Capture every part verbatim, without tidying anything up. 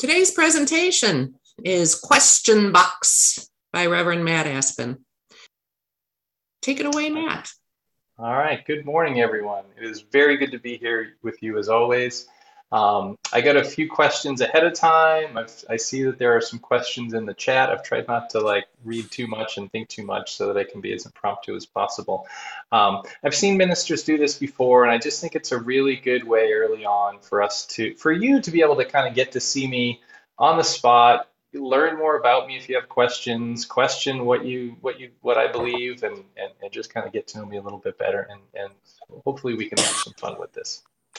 Today's presentation is Question Box by Reverend Matt Aspen. Take it away, Matt. All right. Good morning, everyone. It is very good to be here with you as always. Um, I got a few questions ahead of time. I've, I see that there are some questions in the chat. I've tried not to like read too much and think too much so that I can be as impromptu as possible. Um, I've seen ministers do this before, and I just think it's a really good way early on for us to, for you to be able to kind of get to see me on the spot, learn more about me if you have questions, question what you what you what I believe, and and, and just kind of get to know me a little bit better, and and hopefully we can have some fun with this.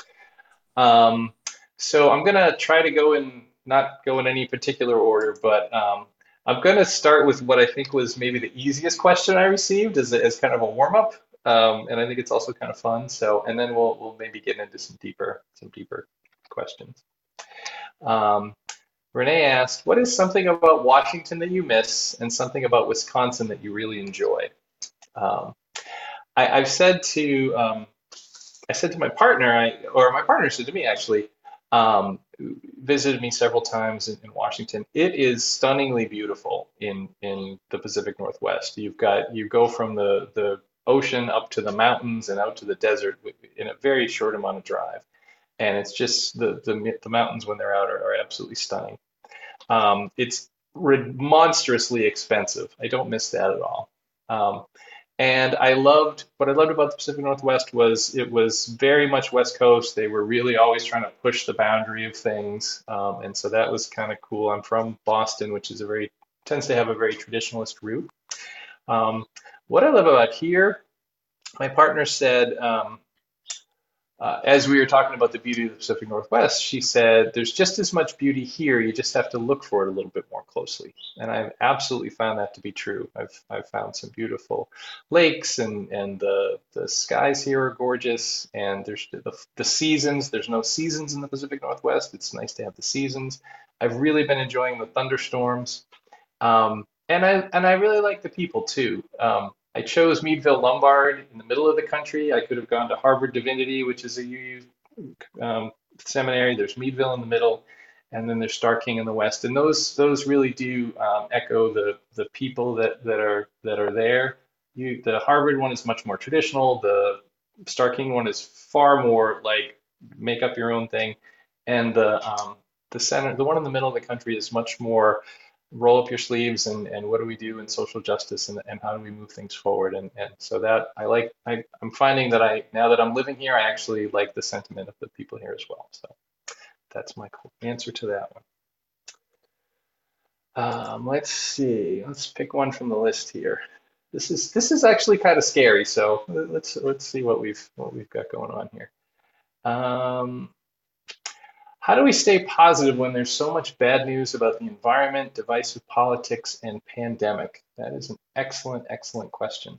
Um, so I'm gonna try to go in not go in any particular order, but um, I'm gonna start with what I think was maybe the easiest question I received as, as kind of a warm up, um, and I think it's also kind of fun. So and then we'll we'll maybe get into some deeper some deeper questions. Um, Renee asked, what is something about Washington that you miss and something about Wisconsin that you really enjoy? Um, I, I've said to um, I said to my partner, I, or my partner said to me actually, um, visited me several times in, in Washington. It is stunningly beautiful in in the Pacific Northwest. You've got you go from the the ocean up to the mountains and out to the desert in a very short amount of drive, and it's just the the, the mountains when they're out are, are absolutely stunning. Um, it's monstrously expensive. I don't miss that at all. Um, and I loved what I loved about the Pacific Northwest was it was very much West Coast. They were really always trying to push the boundary of things, um, and so that was kind of cool. I'm from Boston, which is a very tends to have a very traditionalist root. Um, what I love about here, my partner said. Um, uh, as we were talking about the beauty of the Pacific Northwest, she said, there's just as much beauty here. You just have to look for it a little bit more closely. And I've absolutely found that to be true. I've, I've found some beautiful lakes, and, and the, the skies here are gorgeous. And there's the, the seasons. There's no seasons in the Pacific Northwest. It's nice to have the seasons. I've really been enjoying the thunderstorms. Um, and I and I really like the people too. Um, I chose Meadville Lombard in the middle of the country. I could have gone to Harvard Divinity, which is a U U um, seminary. There's Meadville in the middle, and then there's Starr King in the west. And those those really do um, echo the the people that that are that are there. You, the Harvard one is much more traditional. The Starr King one is far more like make up your own thing, and the um, the center, the one in the middle of the country, is much more roll up your sleeves, and, and what do we do in social justice, and, and how do we move things forward, and, and so that I like I, I'm finding that I now that I'm living here I actually like the sentiment of the people here as well. So that's my answer to that one. Um, let's see, let's pick one from the list here. This is this is actually kind of scary, so let's let's see what we've what we've got going on here. Um, How do we stay positive when there's so much bad news about the environment, divisive politics, and pandemic? That is an excellent, excellent question.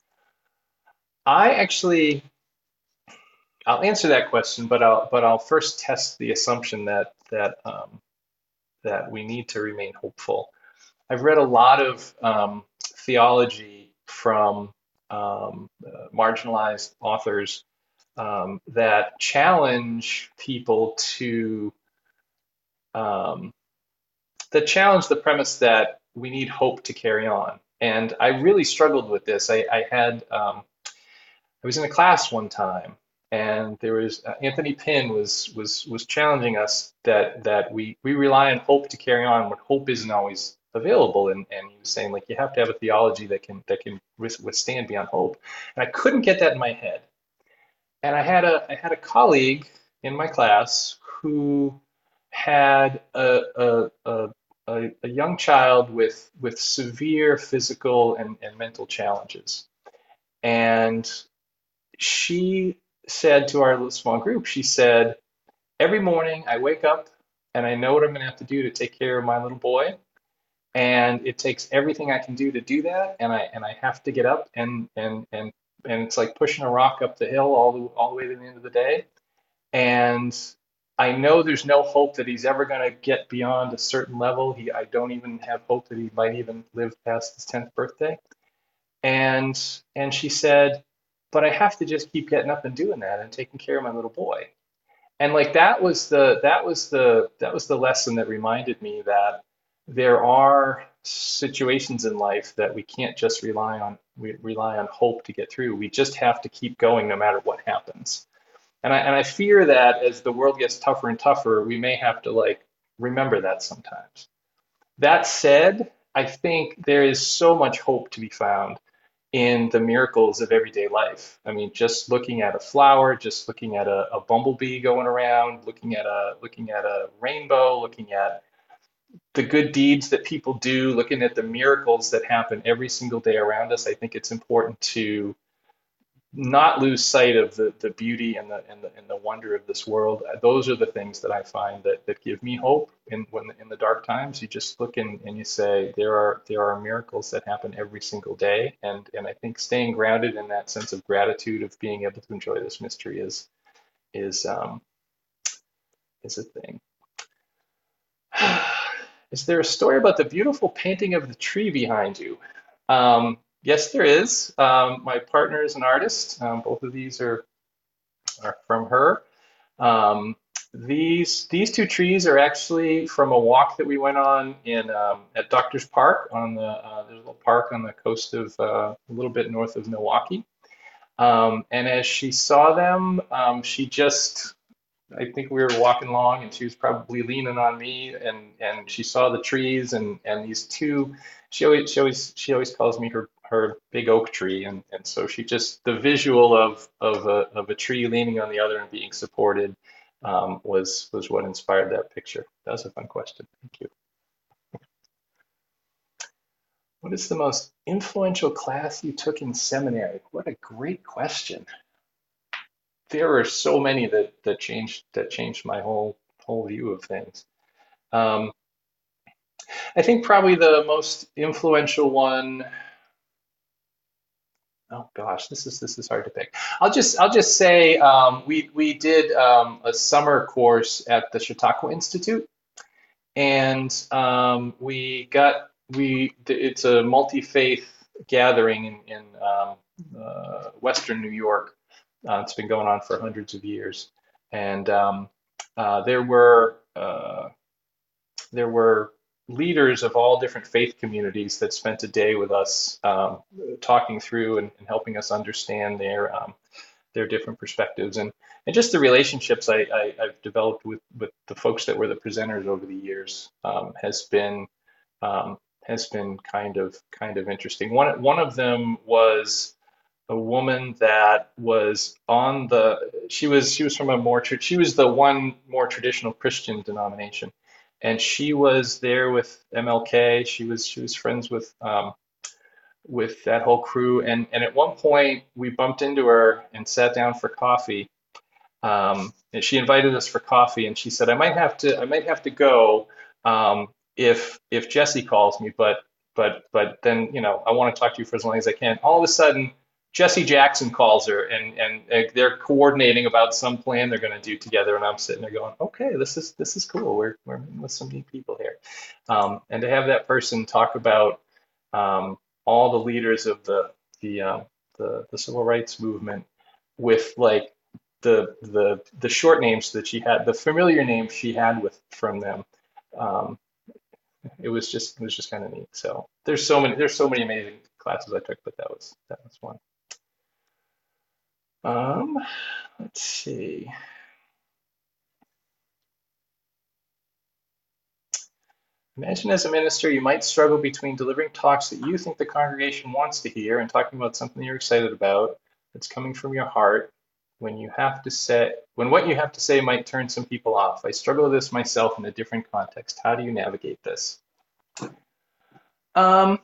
I actually, I'll answer that question, but I'll, but I'll first test the assumption that that um, that we need to remain hopeful. I've read a lot of um, theology from um, uh, marginalized authors um, that challenge people to um, that challenge the premise that we need hope to carry on. And I really struggled with this. I, I had um, I was in a class one time, and there was uh, Anthony Pinn was was was challenging us that that we we rely on hope to carry on when hope isn't always available. And, and he was saying like you have to have a theology that can that can withstand beyond hope. And I couldn't get that in my head. And I had a I had a colleague in my class who had a a, a, a, a young child with with severe physical and, and mental challenges. And she said to our small group, she said, every morning I wake up and I know what I'm going to have to do to take care of my little boy. And it takes everything I can do to do that. And I and I have to get up and and and and it's like pushing a rock up the hill all the all the way to the end of the day. And I know there's no hope that he's ever going to get beyond a certain level. He, I don't even have hope that he might even live past his tenth birthday. And and she said, but I have to just keep getting up and doing that and taking care of my little boy. and like that was the that was the that was the lesson that reminded me that there are situations in life that we can't just rely on we rely on hope to get through. We just have to keep going no matter what happens. And I and I fear that as the world gets tougher and tougher, we may have to like remember that sometimes. That said, I think there is so much hope to be found in the miracles of everyday life. I mean, just looking at a flower, just looking at a, a bumblebee going around, looking at a looking at a rainbow, looking at the good deeds that people do, looking at the miracles that happen every single day around us. I think it's important to not lose sight of the, the beauty and the, and the and the wonder of this world. Those are the things that I find that, that give me hope in when in the dark times. You just look in and you say there are there are miracles that happen every single day, and and I think staying grounded in that sense of gratitude of being able to enjoy this mystery is is um, is a thing. Is there a story about the beautiful painting of the tree behind you? Um, yes, there is. Um, my partner is an artist. Um, both of these are are from her. Um, these these two trees are actually from a walk that we went on in um, at Doctor's Park on the uh, there's a little park on the coast of uh, a little bit north of Milwaukee. Um, and as she saw them, um, she just I think we were walking along and she was probably leaning on me and and she saw the trees and and these two she always she always she always calls me her her big oak tree and and so she just the visual of of a of a tree leaning on the other and being supported um, was was what inspired that picture. That was a fun question. Thank you. What is the most influential class you took in seminary? What a great question. There were so many that that changed that changed my whole whole view of things. Um, I think probably the most influential one. Oh gosh, this is this is hard to pick. I'll just I'll just say um, we we did um, a summer course at the Chautauqua Institute, and um, we got we it's a multi-faith gathering in in um, uh, Western New York. Uh, it's been going on for hundreds of years, and um, uh, there were uh, there were leaders of all different faith communities that spent a day with us um, talking through and, and helping us understand their um, their different perspectives and and just the relationships I, I, I've developed with with the folks that were the presenters over the years um, has been um, has been kind of kind of interesting. One one of them was a woman that was on the she was she was from a more she was the one more traditional Christian denomination, and she was there with M L K. She was she was friends with um, with that whole crew, and and at one point we bumped into her and sat down for coffee. Um, and she invited us for coffee, and she said, "I might have to I might have to go um, if if Jesse calls me, but." But but then you know I want to talk to you for as long as I can. All of a sudden, Jesse Jackson calls her and, and and they're coordinating about some plan they're going to do together. And I'm sitting there going, okay, this is this is cool. We're we're meeting with some neat people here. Um, and to have that person talk about um, all the leaders of the the, uh, the the civil rights movement with like the the the short names that she had, the familiar names she had with from them. Um, it was just it was just kind of neat. So there's so many there's so many amazing classes I took, but that was that was one. Um, let's see. Imagine as a minister, you might struggle between delivering talks that you think the congregation wants to hear and talking about something you're excited about that's coming from your heart when you have to say, when what you have to say might turn some people off. I struggle with this myself in a different context. How do you navigate this? Um,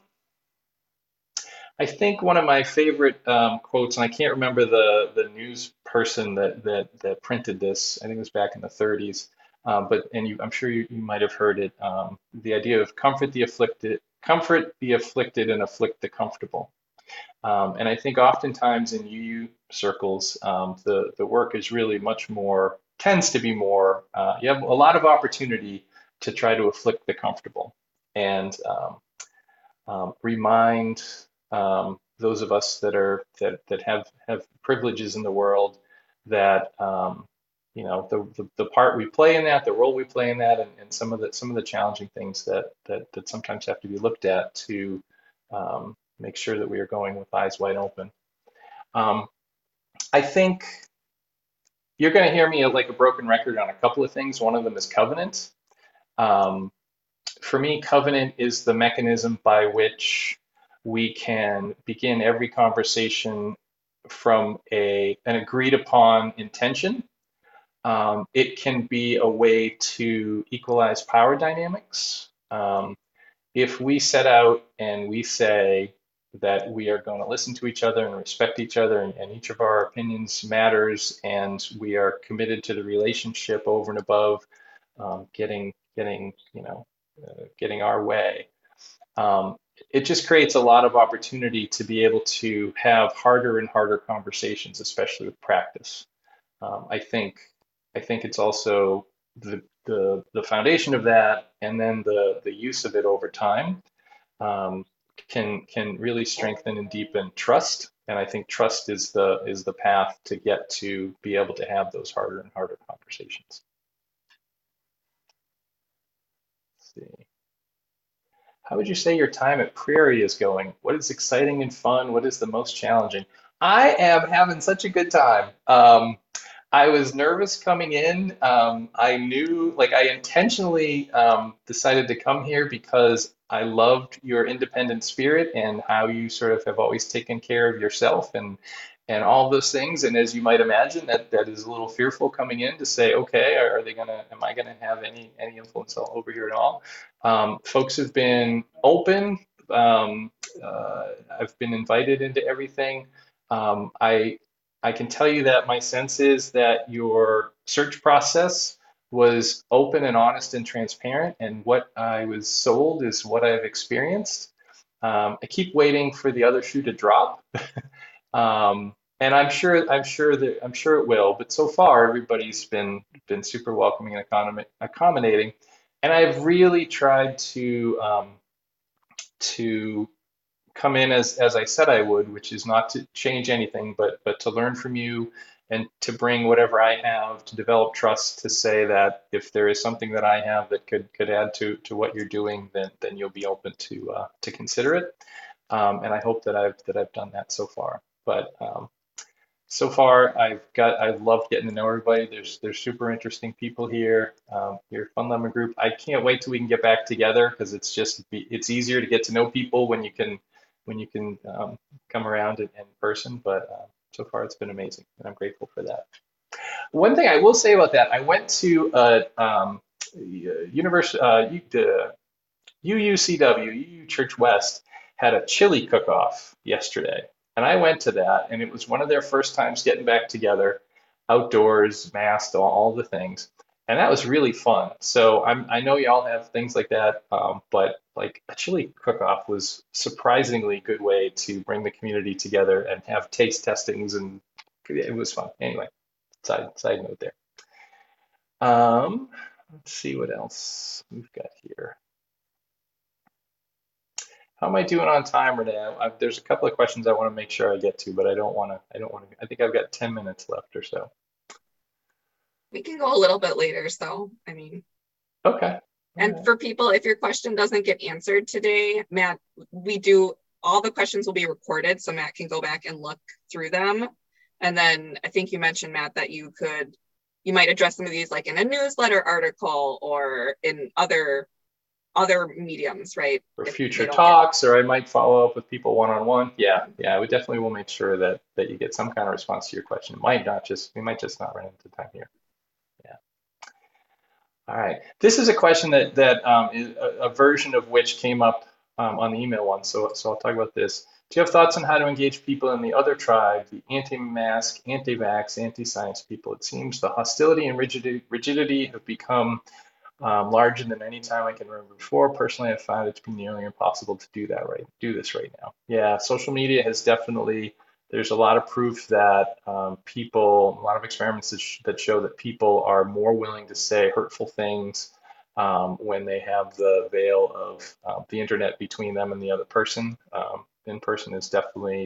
I think one of my favorite um, quotes, and I can't remember the the news person that that that printed this. I think it was back in the thirties. Um, but and you, I'm sure you, you might have heard it. Um, the idea of comfort the afflicted, comfort the afflicted, and afflict the comfortable. Um, and I think oftentimes in U U circles, um, the the work is really much more tends to be more. Uh, you have a lot of opportunity to try to afflict the comfortable and um, um, remind um, those of us that are that that have have privileges in the world that um, you know, the, the, the part we play in that, the role we play in that, and, and some of the some of the challenging things that that that sometimes have to be looked at to um, make sure that we are going with eyes wide open. Um, I think you're going to hear me like a broken record on a couple of things. One of them is covenant. Um, for me, covenant is the mechanism by which we can begin every conversation from a an agreed upon intention. Um, it can be a way to equalize power dynamics. Um, if we set out and we say that we are going to listen to each other and respect each other, and, and each of our opinions matters, and we are committed to the relationship over and above um, getting getting you know uh, getting our way, um, it just creates a lot of opportunity to be able to have harder and harder conversations, especially with practice. Um, I think I think it's also the, the the foundation of that, and then the the use of it over time um, can can really strengthen and deepen trust. And I think trust is the is the path to get to be able to have those harder and harder conversations. Let's see. How would you say your time at Prairie is going? What is exciting and fun? What is the most challenging? I am having such a good time. Um, I was nervous coming in. Um, I knew, like, I intentionally um, decided to come here because I loved your independent spirit and how you sort of have always taken care of yourself and and all those things. And as you might imagine, that that is a little fearful coming in to say, okay, are, are they gonna, am I gonna have any any influence all over here at all? Um, folks have been open. Um, uh, I've been invited into everything. Um, I I can tell you that my sense is that your search process was open and honest and transparent, and what I was sold is what I've experienced. Um, I keep waiting for the other shoe to drop, um, and I'm sure I'm sure that I'm sure it will. But so far, everybody's been been super welcoming and accommoda- accommodating, and I've really tried to um, to come in as as I said I would, which is not to change anything, but but to learn from you and to bring whatever I have to develop trust to say that if there is something that I have that could could add to to what you're doing, then then you'll be open to uh, to consider it. Um, and I hope that I've that I've done that so far. But um, so far, I've got I've loved getting to know everybody. There's there's super interesting people here. Um, your Fun Lemon group. I can't wait till we can get back together because it's just it's easier to get to know people when you can when you can um, come around in, in person. But uh, so far, it's been amazing, and I'm grateful for that. One thing I will say about that, I went to a um, university, uh, U U C W, U U Church West had a chili cook-off yesterday. And I went to that, and it was one of their first times getting back together, outdoors, masked, all, all the things. And that was really fun. So I'm, I know y'all have things like that, um, but like a chili cook-off was surprisingly good way to bring the community together and have taste testings, and it was fun. Anyway, side side note there. Um, let's see what else we've got here. How am I doing on time, Renee? I, I, there's a couple of questions I want to make sure I get to, but I don't want to. I don't want to. I think I've got ten minutes left or so. We can go a little bit later, so I mean. Okay. And right. For people, if your question doesn't get answered today, Matt, we do all the questions will be recorded, so Matt can go back and look through them. And then I think you mentioned, Matt, that you could, you might address some of these like in a newsletter article or in other other mediums, right? For future talks, get... or I might follow up with people one-on-one. Yeah, yeah, we definitely will make sure that that you get some kind of response to your question. It might not just, we might just not run into time here. Yeah. All right. This is a question that that um, is a, a version of which came up um, on the email one. So so I'll talk about this. Do you have thoughts on how to engage people in the other tribe, the anti-mask, anti-vax, anti-science people? It seems the hostility and rigidity, rigidity have become Um, larger than any time I can remember before. Personally, I found it to be nearly impossible to do that right, do this right now. Yeah, social media has definitely, there's a lot of proof that um, people, a lot of experiments that, sh that show that people are more willing to say hurtful things um, when they have the veil of uh, the internet between them and the other person. Um, in person is definitely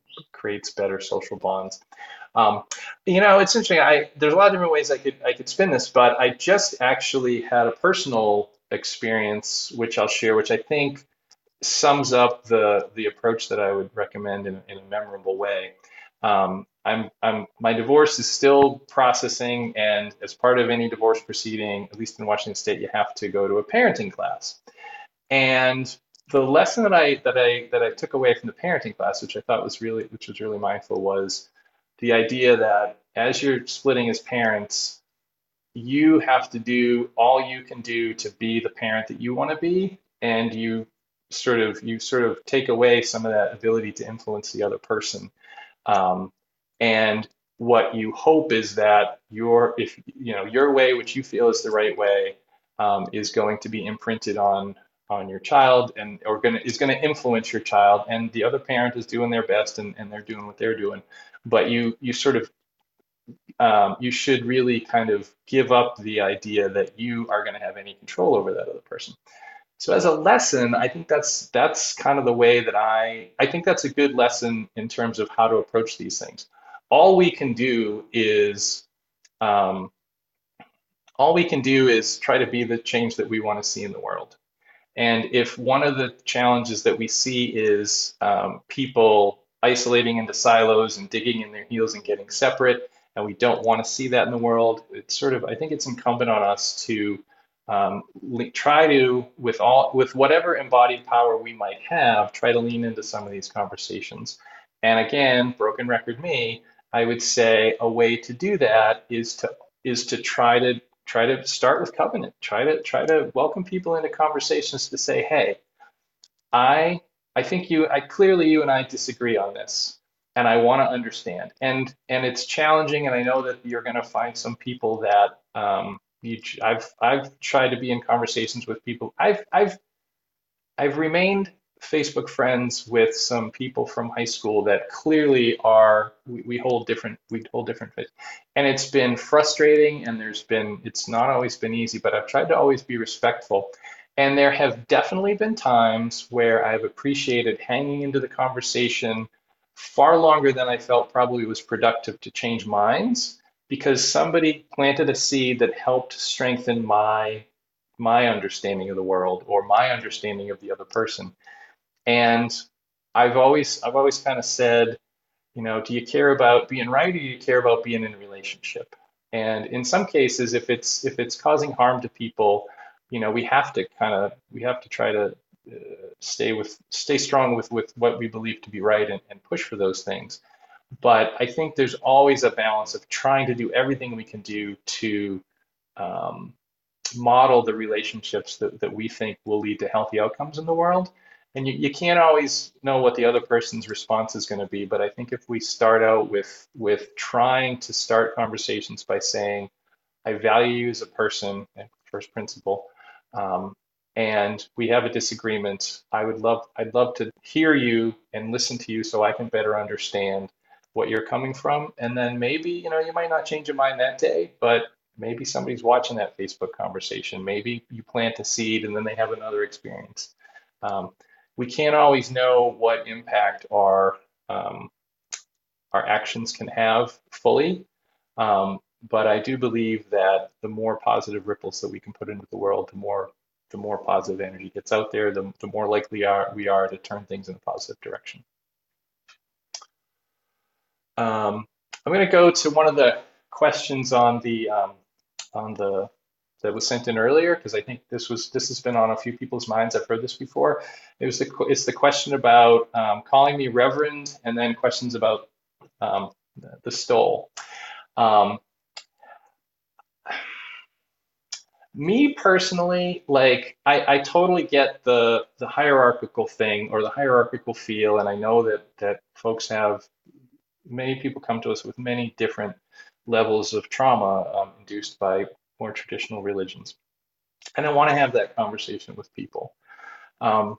creates better social bonds. Um, you know, it's interesting. I there's a lot of different ways I could I could spin this, but I just actually had a personal experience, which I'll share, which I think sums up the the approach that I would recommend in, in a memorable way. Um, I'm I'm my divorce is still processing, and as part of any divorce proceeding, at least in Washington State, you have to go to a parenting class. And the lesson that I that I that I took away from the parenting class, which I thought was really which was really mindful, was the idea that as you're splitting as parents, you have to do all you can do to be the parent that you want to be, and you sort of you sort of take away some of that ability to influence the other person. Um, and what you hope is that your if you know your way, which you feel is the right way, um, is going to be imprinted on on your child and or gonna is going to influence your child, and the other parent is doing their best and, and they're doing what they're doing. But you you sort of um, you should really kind of give up the idea that you are going to have any control over that other person. So as a lesson, I think that's that's kind of the way that I I think that's a good lesson in terms of how to approach these things. All we can do is um, all we can do is try to be the change that we want to see in the world. And if one of the challenges that we see is um, people isolating into silos and digging in their heels and getting separate, and we don't want to see that in the world, it's sort of, I think it's incumbent on us to um, le- try to, with all, with whatever embodied power we might have, try to lean into some of these conversations. And again, broken record me, I would say a way to do that is to is to try to try to start with covenant. Try to try to welcome people into conversations to say, hey, I I think you I clearly you and I disagree on this, and I want to understand. And and it's challenging, and I know that you're going to find some people that um, you I've I've tried to be in conversations with people. I've I've I've remained Facebook friends with some people from high school that clearly are we, we hold different we hold different faiths. And it's been frustrating, and there's been it's not always been easy, but I've tried to always be respectful. And there have definitely been times where I've appreciated hanging into the conversation far longer than I felt probably was productive to change minds, because somebody planted a seed that helped strengthen my my understanding of the world or my understanding of the other person. And I've always I've always kind of said, you know, do you care about being right, or do you care about being in a relationship? And in some cases, if it's if it's causing harm to people, you know, we have to kind of we have to try to uh, stay with stay strong with with what we believe to be right, and, and push for those things. But I think there's always a balance of trying to do everything we can do to um, model the relationships that, that we think will lead to healthy outcomes in the world. And you, you can't always know what the other person's response is going to be, but I think if we start out with with trying to start conversations by saying, I value you as a person, first principle, um, and we have a disagreement, I would love I'd love to hear you and listen to you so I can better understand what you're coming from. And then maybe, you know, you might not change your mind that day, but maybe somebody's watching that Facebook conversation. Maybe you plant a seed and then they have another experience. Um, we can't always know what impact our um, our actions can have fully. Um, but I do believe that the more positive ripples that we can put into the world, the more the more positive energy gets out there, the, the more likely are, we are to turn things in a positive direction. Um, I'm going to go to one of the questions on the um, on the that was sent in earlier, because I think this was this has been on a few people's minds. I've heard this before. It was the it's the question about um, calling me Reverend, and then questions about um, the stole. Um, me personally, like I, I totally get the the hierarchical thing or the hierarchical feel, and I know that that folks have many people come to us with many different levels of trauma um, induced by more traditional religions, and I want to have that conversation with people. Um,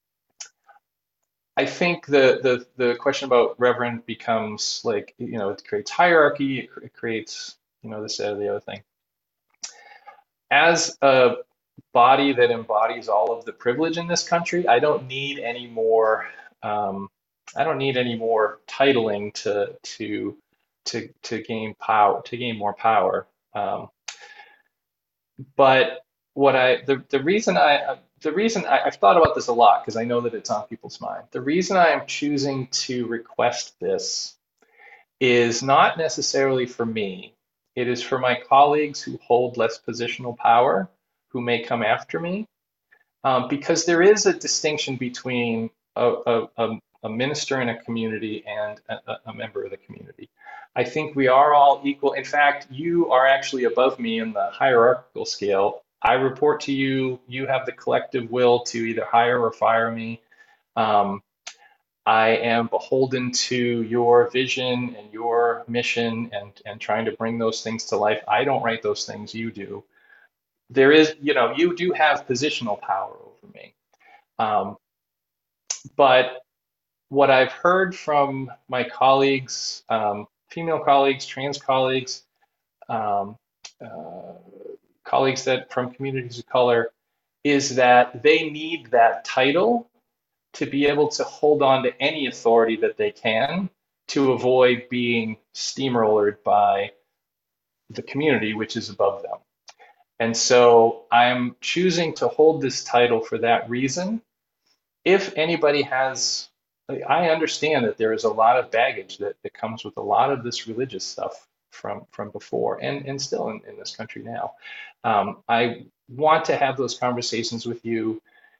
I think the, the the question about Reverend becomes like, you know, it creates hierarchy, it, it creates, you know, this, that, or the other thing. As a body that embodies all of the privilege in this country, I don't need any more um, I don't need any more titling to to to to gain power to gain more power. Um, but what I the the reason I the reason I, I've thought about this a lot because I know that it's on people's mind. The reason I am choosing to request this is not necessarily for me. It is for my colleagues who hold less positional power, who may come after me, um, because there is a distinction between a, a, a, a minister in a community and a, a member of the community. I think we are all equal. In fact, you are actually above me in the hierarchical scale. I report to you. You have the collective will to either hire or fire me. Um, I am beholden to your vision and your mission and, and trying to bring those things to life. I don't write those things, you do. There is, you know, you do have positional power over me. Um, but what I've heard from my colleagues, um, female colleagues, trans colleagues, um, uh, colleagues that from communities of color, is that they need that title to be able to hold on to any authority that they can to avoid being steamrollered by the community, which is above them. And so I'm choosing to hold this title for that reason. If anybody has, I understand that there is a lot of baggage that, that comes with a lot of this religious stuff from, from before and, and still in, in this country now. Um, I want to have those conversations with you.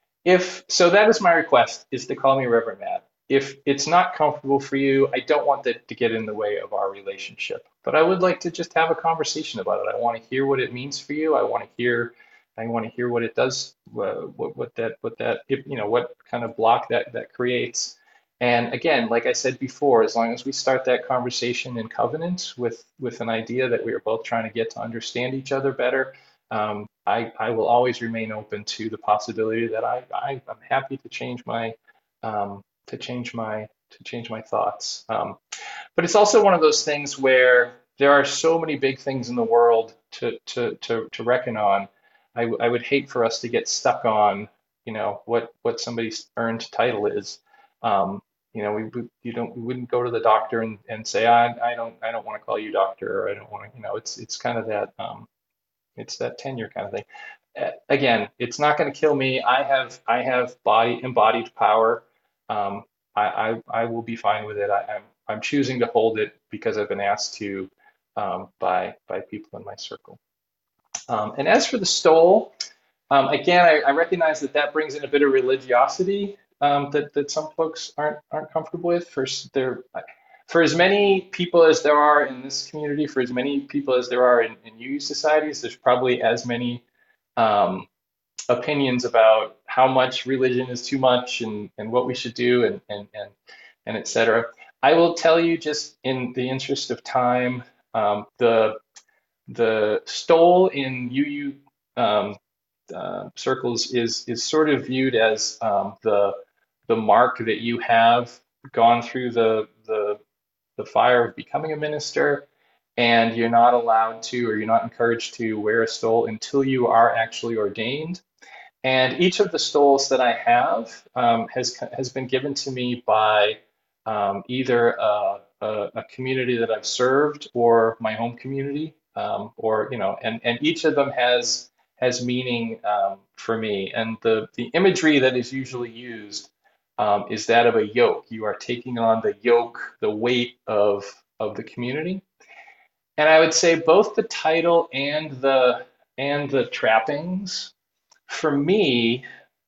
If so, that is my request, is to call me Reverend Matt. If it's not comfortable for you, I don't want that to get in the way of our relationship. But I would like to just have a conversation about it. I want to hear what it means for you. I want to hear, I want to hear what it does, uh, what what that what that if, you know what kind of block that that creates. And again, like I said before, as long as we start that conversation in covenant with with an idea that we are both trying to get to understand each other better, um, I, I will always remain open to the possibility that I, I I'm happy to change my um, to change my to change my thoughts. Um, but it's also one of those things where there are so many big things in the world to to to, to reckon on. I, I would hate for us to get stuck on, you know, what what somebody's earned title is. Um, you know, we, we you don't we wouldn't go to the doctor and, and say I I don't I don't want to call you doctor, or I don't want to, you know, it's it's kind of that um, it's that tenure kind of thing. Uh, again, it's not going to kill me. I have I have body embodied power. Um, I, I I will be fine with it. I, I'm I'm choosing to hold it because I've been asked to, um, by by people in my circle. Um, and as for the stole, um, again, I, I recognize that that brings in a bit of religiosity, um, that that some folks aren't aren't comfortable with. For there, for as many people as there are in this community, for as many people as there are in, in U U societies, there's probably as many um, opinions about how much religion is too much and, and what we should do and and and and et cetera. I will tell you, just in the interest of time, um, the the stole in U U um, uh, circles is is sort of viewed as um, the the mark that you have gone through the the the fire of becoming a minister, and you're not allowed to, or you're not encouraged to wear a stole until you are actually ordained. And each of the stoles that I have um, has has been given to me by um, either a, a, a community that I've served or my home community, um, or you know, and and each of them has has meaning um, for me. And the the imagery that is usually used um, is that of a yoke. You are taking on the yoke, the weight of of the community. And I would say both the title and the and the trappings, for me,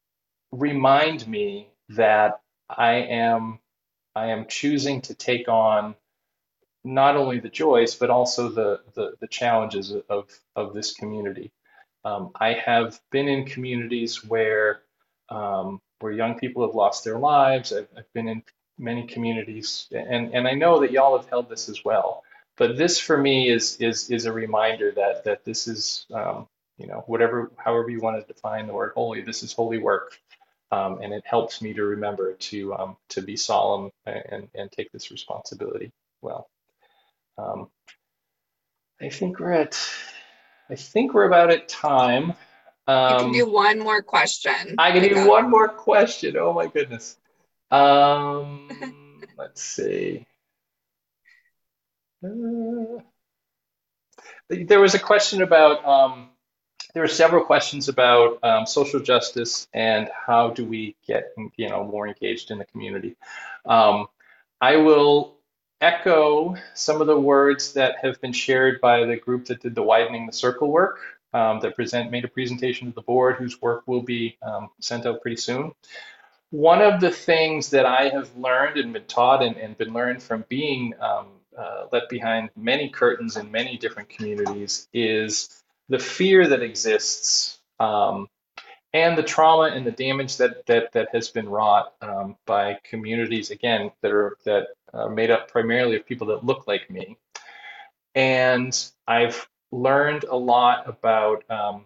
remind me that I am I am choosing to take on not only the joys but also the the, the challenges of of this community. Um, I have been in communities where um, where young people have lost their lives. I've, I've been in many communities, and and I know that y'all have held this as well. But this for me is is is a reminder that that this is um, you know, whatever, however you want to define the word holy, this is holy work. Um, and it helps me to remember to um, to be solemn and, and take this responsibility well. Um, I think we're at, I think we're about at time. Um, you can do one more question. I can do one more question. Oh my goodness. Um, let's see. Uh, there was a question about, um, there were several questions about um, social justice and how do we get, you know, more engaged in the community. Um, I will echo some of the words that have been shared by the group that did the Widening the Circle work, um, that present made a presentation to the board, whose work will be um, sent out pretty soon. One of the things that I have learned and been taught and, and been learned from being um, uh, let behind many curtains in many different communities is the fear that exists, um, and the trauma and the damage that that that has been wrought um, by communities, again, that are that are made up primarily of people that look like me. And I've learned a lot about um,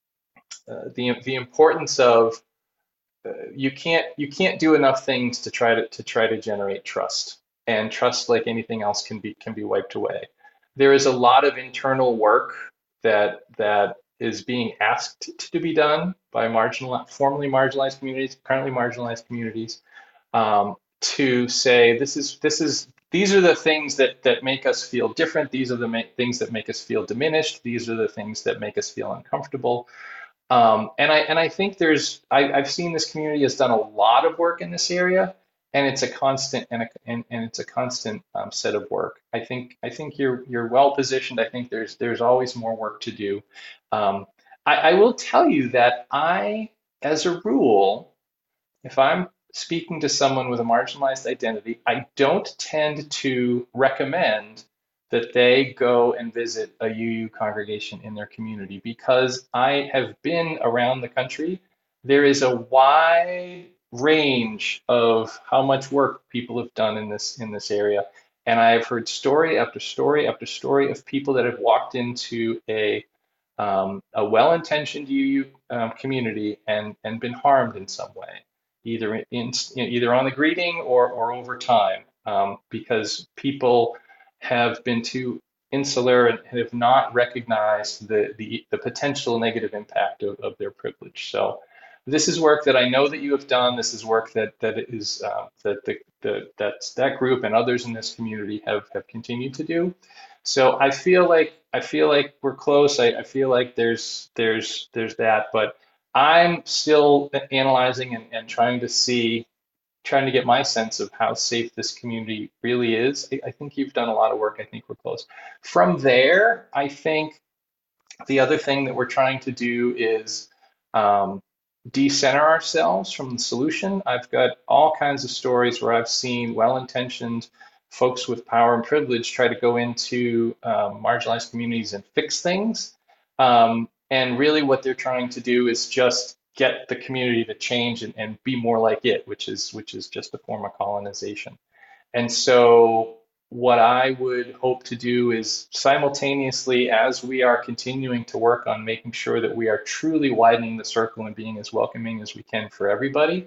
uh, the the importance of uh, you can't you can't do enough things to try to to try to generate trust. And trust, like anything else, can be can be wiped away. There is a lot of internal work that that is being asked to be done by marginal, formerly marginalized communities, currently marginalized communities, um, to say this is this is these are the things that that make us feel different. These are the ma- things that make us feel diminished. These are the things that make us feel uncomfortable. Um, and I and I think there's I, I've seen this community has done a lot of work in this area, and it's a constant and a, and, and it's a constant um, set of work. I think I think you're you're well positioned. I think there's there's always more work to do. Um, I, I will tell you that I, as a rule, if I'm speaking to someone with a marginalized identity, I don't tend to recommend that they go and visit a U U congregation in their community because I have been around the country. There is a wide range of how much work people have done in this in this area. And I've heard story after story after story of people that have walked into a um, a well-intentioned U U um, community and and been harmed in some way, either in, either on the greeting or or over time, um, because people have been too insular and have not recognized the the, the potential negative impact of, of their privilege. So this is work that I know that you have done. This is work that that is uh, that the, the that that group and others in this community have have continued to do. So I feel like I feel like we're close. I, I feel like there's there's there's that, but I'm still analyzing and, and trying to see, trying to get my sense of how safe this community really is. I, I think you've done a lot of work. I think we're close. From there, I think the other thing that we're trying to do is um, decenter ourselves from the solution. I've got all kinds of stories where I've seen well-intentioned folks with power and privilege try to go into um, marginalized communities and fix things. Um, and really what they're trying to do is just get the community to change and, and be more like it, which is which is just a form of colonization. And so what I would hope to do is simultaneously, as we are continuing to work on making sure that we are truly widening the circle and being as welcoming as we can for everybody,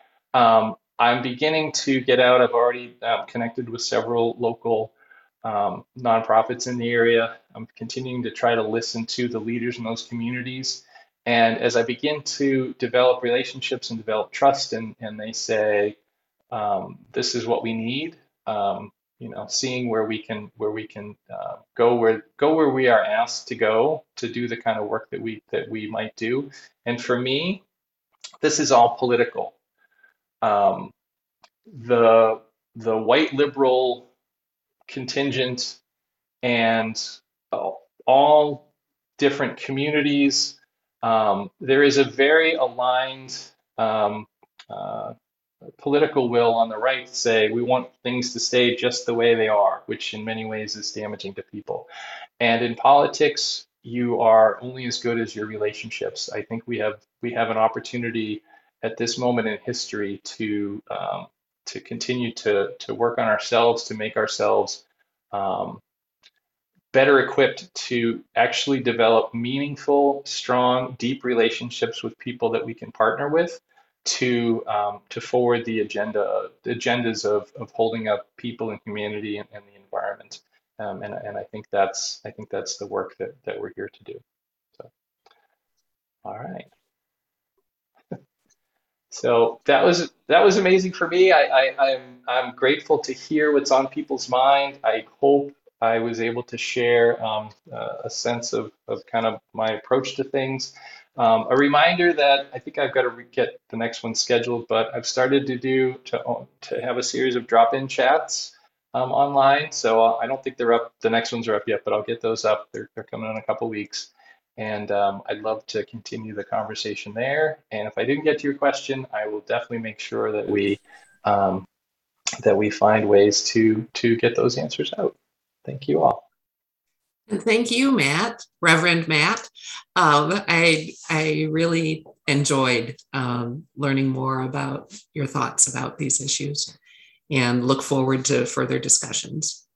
um, I'm beginning to get out. I've already uh, connected with several local um, nonprofits in the area. I'm continuing to try to listen to the leaders in those communities. And as I begin to develop relationships and develop trust, and, and they say, um, this is what we need, um, you know, seeing where we can where we can uh, go where go where we are asked to go to do the kind of work that we that we might do. And for me, this is all political. Um, the the white liberal contingent and uh, all different communities. Um, there is a very aligned um, uh, political will on the right to say we want things to stay just the way they are, which in many ways is damaging to people. And in politics, you are only as good as your relationships. I think we have we have an opportunity at this moment in history to um, to continue to to work on ourselves, to make ourselves um, better equipped to actually develop meaningful, strong, deep relationships with people that we can partner with to um, to forward the agenda, the agendas of of holding up people and humanity and, and the environment. Um, and and I think that's I think that's the work that that we're here to do. So, all right. So that was that was amazing for me. I, I, I'm I'm grateful to hear what's on people's mind. I hope I was able to share um, uh, a sense of, of kind of my approach to things. Um, a reminder that I think I've got to re- get the next one scheduled, but I've started to do to to have a series of drop-in chats um, online. So I don't think they're up. The next ones are up yet, but I'll get those up. They're they're coming in a couple weeks. And um, I'd love to continue the conversation there. And if I didn't get to your question, I will definitely make sure that we um, that we find ways to to get those answers out. Thank you all. And thank you, Matt, Reverend Matt. Um, I I really enjoyed um, learning more about your thoughts about these issues, and look forward to further discussions.